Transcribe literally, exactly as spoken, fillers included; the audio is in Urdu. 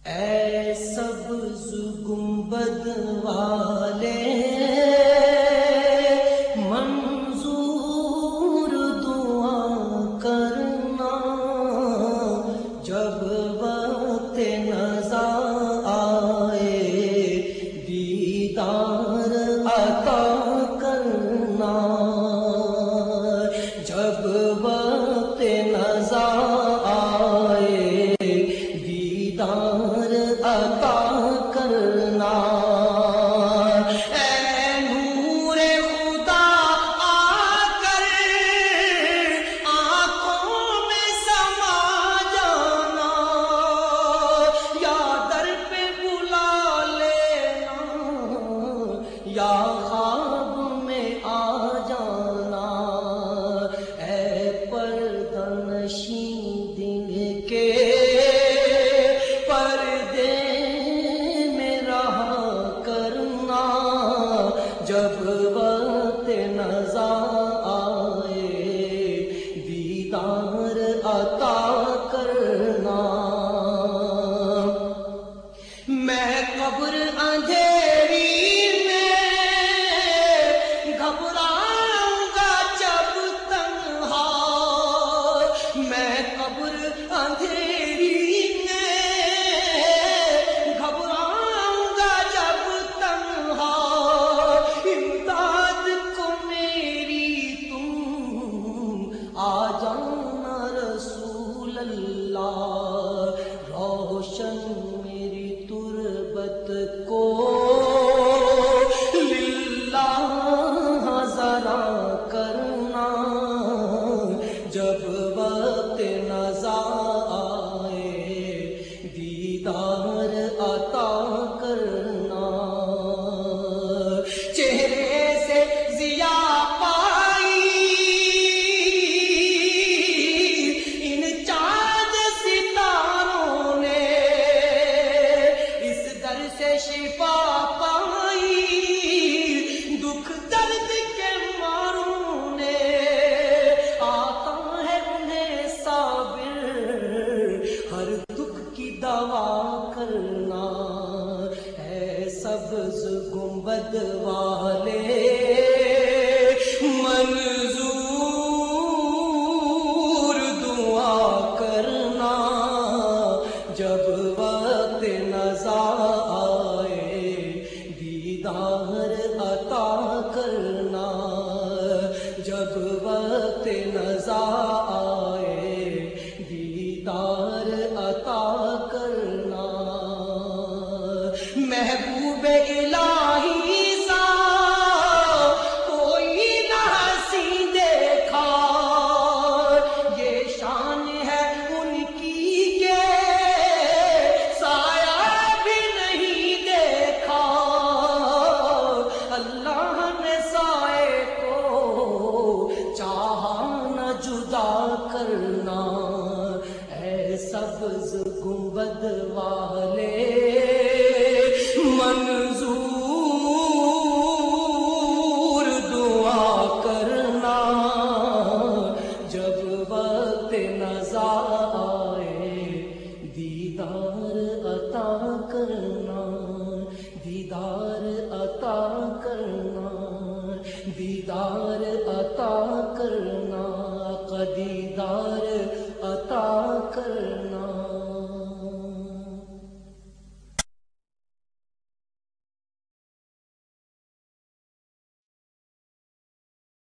اے سبز گنبد والے منظور دعا کرنا، جب وقت نزا آئے دیدار عطا کرنا، جب وقت نزا آئے دیدار عطا کرنا۔ اے نور خدا آ کر آنکھوں میں سما جانا، یا در پہ بلا لینا یا خواب میں آ جانا۔ اے پردہ نشین دل کے پردے میں رہا کرنا، جب وقت نزا آئے دیدار عطا کرنا۔ میں قبر اندھیری میں گھبراؤں گا جب تنہا، میں قبر اندھیری میں گھبراؤں گا جب تنہا، امداد کو میری تم آ جانا رسول اللہ، روشن میری تربت کو للہ ذرا کرنا، جب وقت نزا آئے دیدار عطا کرنا۔ چہرے سے ضیا پائی ان چاند ستاروں نے، اس در سے شفا پائی دکھ درد کے ماروں نے، آتا ہے انہیں صابر ہر دکھ کی دوا کرنا۔ اے سبز گنبد والے منظور دعا کرنا، جب وقت نزا آئے دیدار عطا کرنا، جب وقت نزا آئے دیدار عطا کرنا۔ محبوب الہی سا کوئی نہ ہنسی دیکھا، یہ شان ہے ان کی کہ سایہ بھی نہیں دیکھا، اللہ نے سائے کو چاہا نہ جدا کرنا۔ اے سبز گنبد والے